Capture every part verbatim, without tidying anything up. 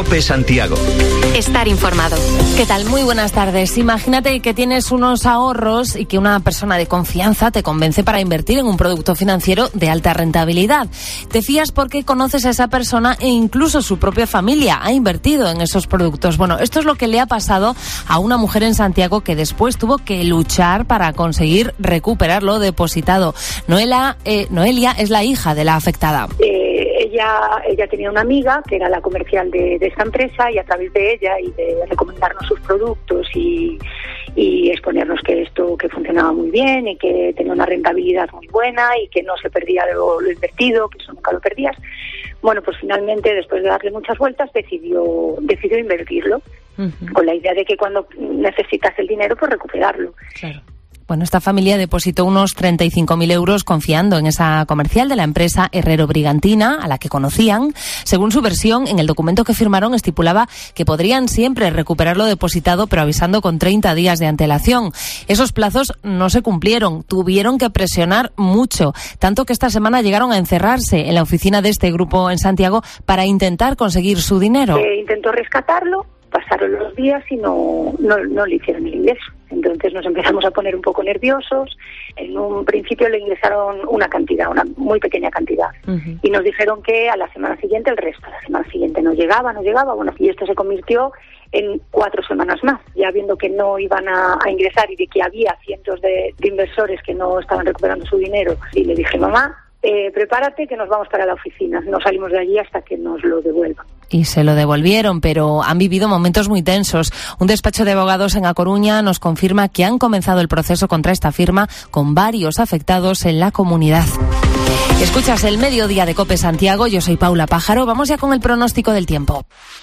COPE Santiago. Estar informado. ¿Qué tal? Muy buenas tardes. Imagínate que tienes unos ahorros y que una persona de confianza te convence para invertir en un producto financiero de alta rentabilidad. Te fías porque conoces a esa persona e incluso su propia familia ha invertido en esos productos. Bueno, esto es lo que le ha pasado a una mujer en Santiago que después tuvo que luchar para conseguir recuperar lo depositado. Noela, eh, Noelia es la hija de la afectada. Eh, ella, ella tenía una amiga que era la comercial de, de esta empresa y a través de ella y de recomendarnos sus productos y, y exponernos que esto que funcionaba muy bien y que tenía una rentabilidad muy buena y que no se perdía lo, lo invertido, que eso nunca lo perdías. Bueno, pues finalmente, después de darle muchas vueltas, decidió decidió invertirlo, uh-huh. con la idea de que cuando necesitas el dinero, pues recuperarlo. Claro. Bueno, esta familia depositó unos treinta y cinco mil euros confiando en esa comercial de la empresa Herrero Brigantina, a la que conocían. Según su versión, en el documento que firmaron estipulaba que podrían siempre recuperar lo depositado, pero avisando con treinta días de antelación. Esos plazos no se cumplieron, tuvieron que presionar mucho, tanto que esta semana llegaron a encerrarse en la oficina de este grupo en Santiago para intentar conseguir su dinero. Eh, intentó rescatarlo, pasaron los días y no, no, no le hicieron el ingreso. Entonces nos empezamos a poner un poco nerviosos. En un principio le ingresaron una cantidad, una muy pequeña cantidad. Uh-huh. Y nos dijeron que a la semana siguiente el resto. A la semana siguiente no llegaba, no llegaba. Bueno, y esto se convirtió en cuatro semanas más. Ya viendo que no iban a, a ingresar y de que había cientos de, de inversores que no estaban recuperando su dinero. Y le dije, mamá, eh, prepárate que nos vamos para la oficina. No salimos de allí hasta que nos lo devuelvan. Y se lo devolvieron, pero han vivido momentos muy tensos. Un despacho de abogados en A Coruña nos confirma que han comenzado el proceso contra esta firma con varios afectados en la comunidad. Escuchas el Mediodía de COPE Santiago, yo soy Paula Pájaro. Vamos ya con el pronóstico del tiempo.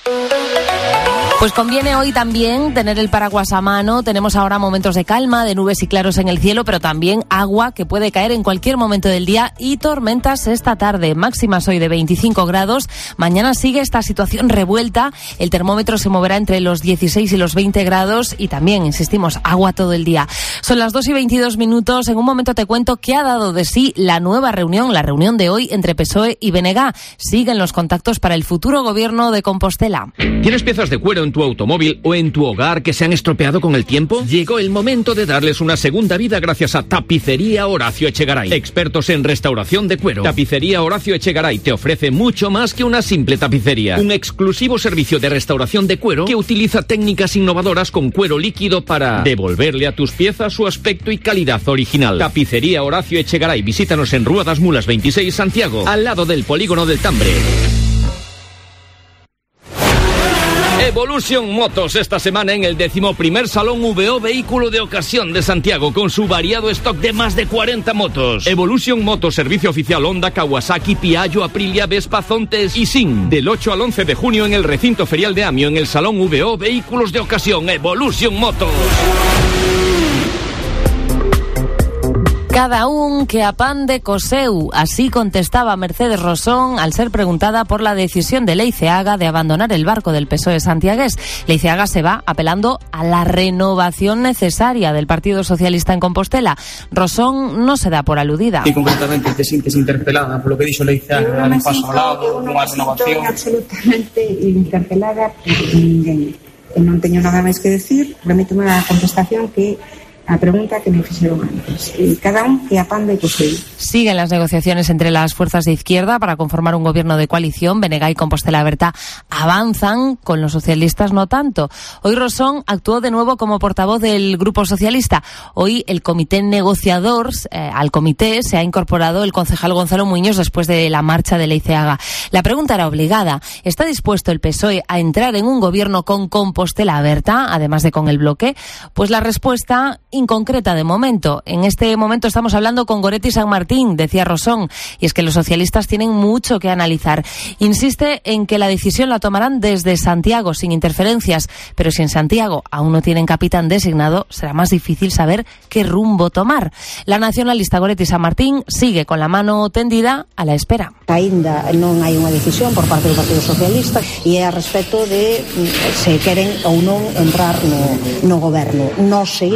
Pues conviene hoy también tener el paraguas a mano. Tenemos ahora momentos de calma, de nubes y claros en el cielo, pero también agua que puede caer en cualquier momento del día y tormentas esta tarde. Máximas hoy de veinticinco grados. Mañana sigue esta situación revuelta. El termómetro se moverá entre los dieciséis y los veinte grados y también, insistimos, agua todo el día. Son las dos y veintidós minutos. En un momento te cuento qué ha dado de sí la nueva reunión, la reunión de hoy entre P S O E y B N G. Siguen los contactos para el futuro gobierno de Compostela. ¿Tienes piezas de cuero en tu automóvil o en tu hogar que se han estropeado con el tiempo? Llegó el momento de darles una segunda vida gracias a Tapicería Horacio Echegaray, expertos en restauración de cuero. Tapicería Horacio Echegaray te ofrece mucho más que una simple tapicería, un exclusivo servicio de restauración de cuero que utiliza técnicas innovadoras con cuero líquido para devolverle a tus piezas su aspecto y calidad original. Tapicería Horacio Echegaray, visítanos en Rúa das Mulas veintiséis, Santiago, al lado del polígono del Tambre. Evolution Motos esta semana en el decimoprimer Salón V O Vehículo de Ocasión de Santiago con su variado stock de más de cuarenta motos. Evolution Motos, servicio oficial Honda, Kawasaki, Piaggio, Aprilia, Vespa, Zontes y Sin. Del ocho al once de junio en el recinto ferial de Amio en el Salón V O Vehículos de Ocasión. Evolution Motos. Cada un que a pan de coseu, así contestaba Mercedes Rosón al ser preguntada por la decisión de Leiceaga de abandonar el barco del P S O E santiagués. Leiceaga se va apelando a la renovación necesaria del Partido Socialista en Compostela. Rosón no se da por aludida. Y concretamente te sientes interpelada por lo que dijo Leiceaga de paso hablado, unha renovación. Absolutamente interpelada por ninguén. Non teño nada máis que decir, remítome a contestación que a pregunta que me fixeron antes. Y cada un que a pan de coseu. Siguen las negociaciones entre las fuerzas de izquierda para conformar un gobierno de coalición. B N G y Compostela Berta avanzan, con los socialistas no tanto. Hoy Rosón actuó de nuevo como portavoz del Grupo Socialista. Hoy el comité negociador, eh, al comité se ha incorporado el concejal Gonzalo Muñoz después de la marcha de Leiceaga. La pregunta era obligada. ¿Está dispuesto el P S O E a entrar en un gobierno con Compostela Berta, además de con el bloque? Pues la respuesta inconcreta de momento. En este momento estamos hablando con Goretti San Martín, decía Rosón, y es que los socialistas tienen mucho que analizar. Insiste en que la decisión la tomarán desde Santiago, sin interferencias, pero si en Santiago aún no tienen capitán designado, será más difícil saber qué rumbo tomar. La nacionalista Goretti San Martín sigue con la mano tendida a la espera. Ainda non hai unha decisión por parte do Partido Socialista e é a respecto de se queren ou non entrar no, no goberno. Nos seguimos como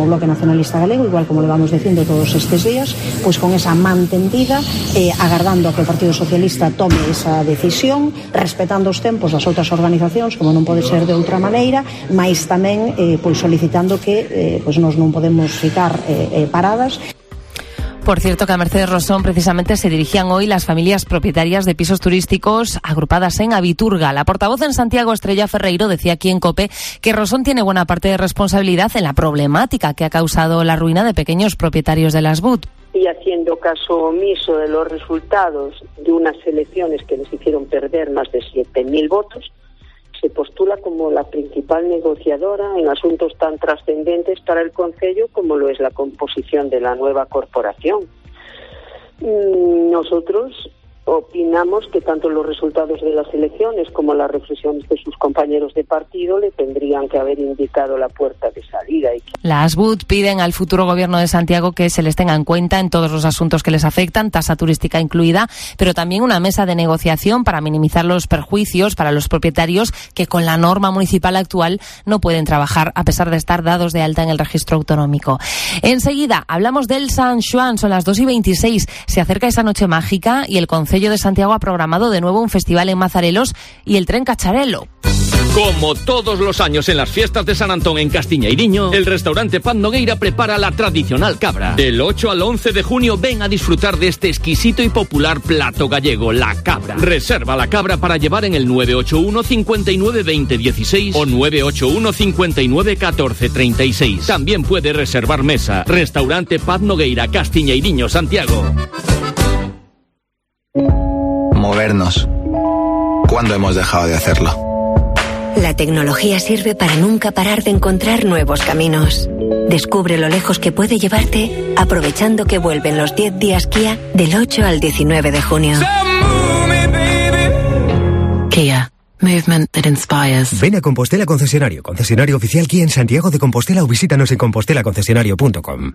Bloque Nacionalista Galego, igual como le vamos diciendo todos estes días, pois con esa man tendida, eh, agardando a que o Partido Socialista tome esa decisión, respetando os tempos das outras organizacións, como non pode ser de outra maneira, mais tamén eh, pois solicitando que eh, pois nos non podemos ficar eh, eh, paradas. Por cierto, que a Mercedes Rosón precisamente se dirigían hoy las familias propietarias de pisos turísticos agrupadas en Abiturga. La portavoz en Santiago, Estrella Ferreiro, decía aquí en COPE que Rosón tiene buena parte de responsabilidad en la problemática que ha causado la ruina de pequeños propietarios de las B U T. Y haciendo caso omiso de los resultados de unas elecciones que les hicieron perder más de siete mil votos, se postula como la principal negociadora en asuntos tan trascendentes para el Concello como lo es la composición de la nueva corporación. Nosotros opinamos que tanto los resultados de las elecciones como las reflexiones de sus compañeros de partido le tendrían que haber indicado la puerta de salida. Las B U T piden al futuro gobierno de Santiago que se les tenga en cuenta en todos los asuntos que les afectan, tasa turística incluida, pero también una mesa de negociación para minimizar los perjuicios para los propietarios que con la norma municipal actual no pueden trabajar a pesar de estar dados de alta en el registro autonómico. Enseguida hablamos del San Xoán, son las dos y veintiséis, se acerca esa noche mágica y el Concello de Santiago ha programado de nuevo un festival en Mazarelos y el tren Cacharelo. Como todos los años en las fiestas de San Antón en Castiñeiriño, el restaurante Paz Nogueira prepara la tradicional cabra. Del ocho al once de junio ven a disfrutar de este exquisito y popular plato gallego, la cabra. Reserva la cabra para llevar en el nueve ocho uno, cincuenta y nueve, veinte, dieciséis o nueve ocho uno, cincuenta y nueve, catorce, treinta y seis. También puede reservar mesa. Restaurante Paz Nogueira, Castiñeiriño, Santiago. Movernos. ¿Cuándo hemos dejado de hacerlo? La tecnología sirve para nunca parar de encontrar nuevos caminos. Descubre lo lejos que puede llevarte aprovechando que vuelven los diez días Kia del ocho al diecinueve de junio. Kia. Movement that inspires. Ven a Compostela Concesionario, concesionario oficial Kia en Santiago de Compostela o visítanos en compostela concesionario punto com.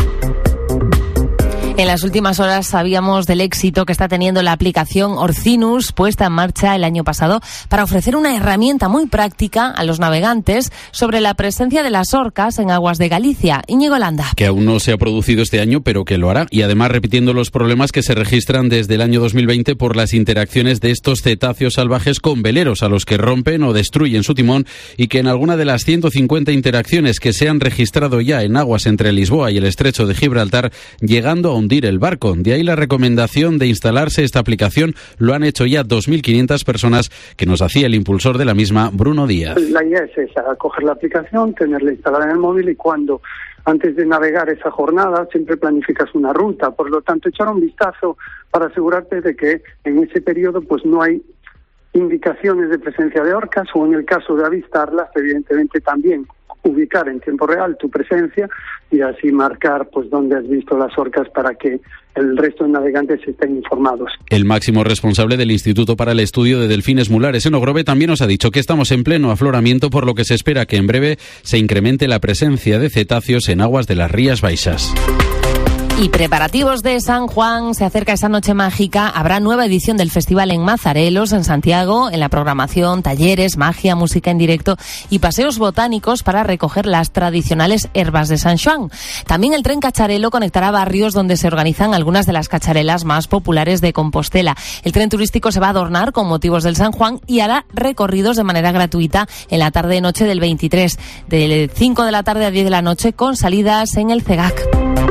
En las últimas horas sabíamos del éxito que está teniendo la aplicación Orcinus, puesta en marcha el año pasado, para ofrecer una herramienta muy práctica a los navegantes sobre la presencia de las orcas en aguas de Galicia. Íñigo Landa. Que aún no se ha producido este año, pero que lo hará. Y además repitiendo los problemas que se registran desde el año dos mil veinte por las interacciones de estos cetáceos salvajes con veleros, a los que rompen o destruyen su timón, y que en alguna de las ciento cincuenta interacciones que se han registrado ya en aguas entre Lisboa y el estrecho de Gibraltar, llegando a hundir el barco. De ahí la recomendación de instalarse esta aplicación. Lo han hecho ya dos mil quinientas personas, que nos hacía el impulsor de la misma, Bruno Díaz. La idea es esa, coger la aplicación, tenerla instalada en el móvil y cuando, antes de navegar esa jornada, siempre planificas una ruta. Por lo tanto, echar un vistazo para asegurarte de que en ese periodo pues no hay indicaciones de presencia de orcas, o en el caso de avistarlas, evidentemente también ubicar en tiempo real tu presencia y así marcar pues dónde has visto las orcas para que el resto de navegantes estén informados. El máximo responsable del Instituto para el Estudio de Delfines Mulares en Ogrove también nos ha dicho que estamos en pleno afloramiento, por lo que se espera que en breve se incremente la presencia de cetáceos en aguas de las Rías Baixas. Y preparativos de San Juan, se acerca esa noche mágica, habrá nueva edición del festival en Mazarelos, en Santiago, en la programación, talleres, magia, música en directo y paseos botánicos para recoger las tradicionales herbas de San Juan. También el tren Cacharelo conectará barrios donde se organizan algunas de las cacharelas más populares de Compostela. El tren turístico se va a adornar con motivos del San Juan y hará recorridos de manera gratuita en la tarde-noche del veintitrés, de cinco de la tarde a diez de la noche, con salidas en el CEGAC.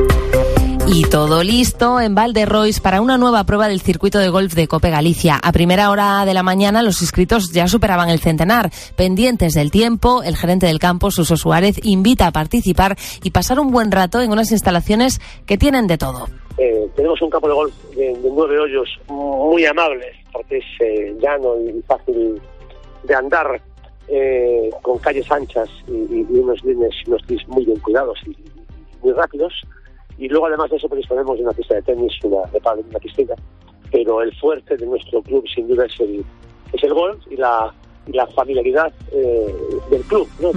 Y todo listo en Valderrois para una nueva prueba del circuito de golf de Cope Galicia. A primera hora de la mañana los inscritos ya superaban el centenar. Pendientes del tiempo, el gerente del campo, Suso Suárez, invita a participar y pasar un buen rato en unas instalaciones que tienen de todo. Eh, tenemos un campo de golf de, de nueve hoyos muy amables, porque es eh, llano y fácil de andar, eh, con calles anchas y, y, y unos líneas, unos tris muy bien cuidados y, y muy rápidos. Y luego, además de eso, pues disponemos de una pista de tenis, una de pádel, una piscina. Pero el fuerte de nuestro club, sin duda, es el, es el golf y la, y la familiaridad eh, del club, ¿no?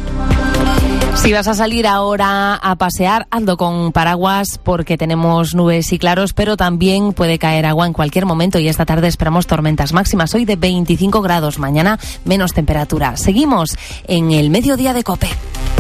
Si vas a salir ahora a pasear, hazlo con paraguas, porque tenemos nubes y claros, pero también puede caer agua en cualquier momento, y esta tarde esperamos tormentas máximas. Hoy de veinticinco grados, mañana menos temperatura. Seguimos en el mediodía de COPE.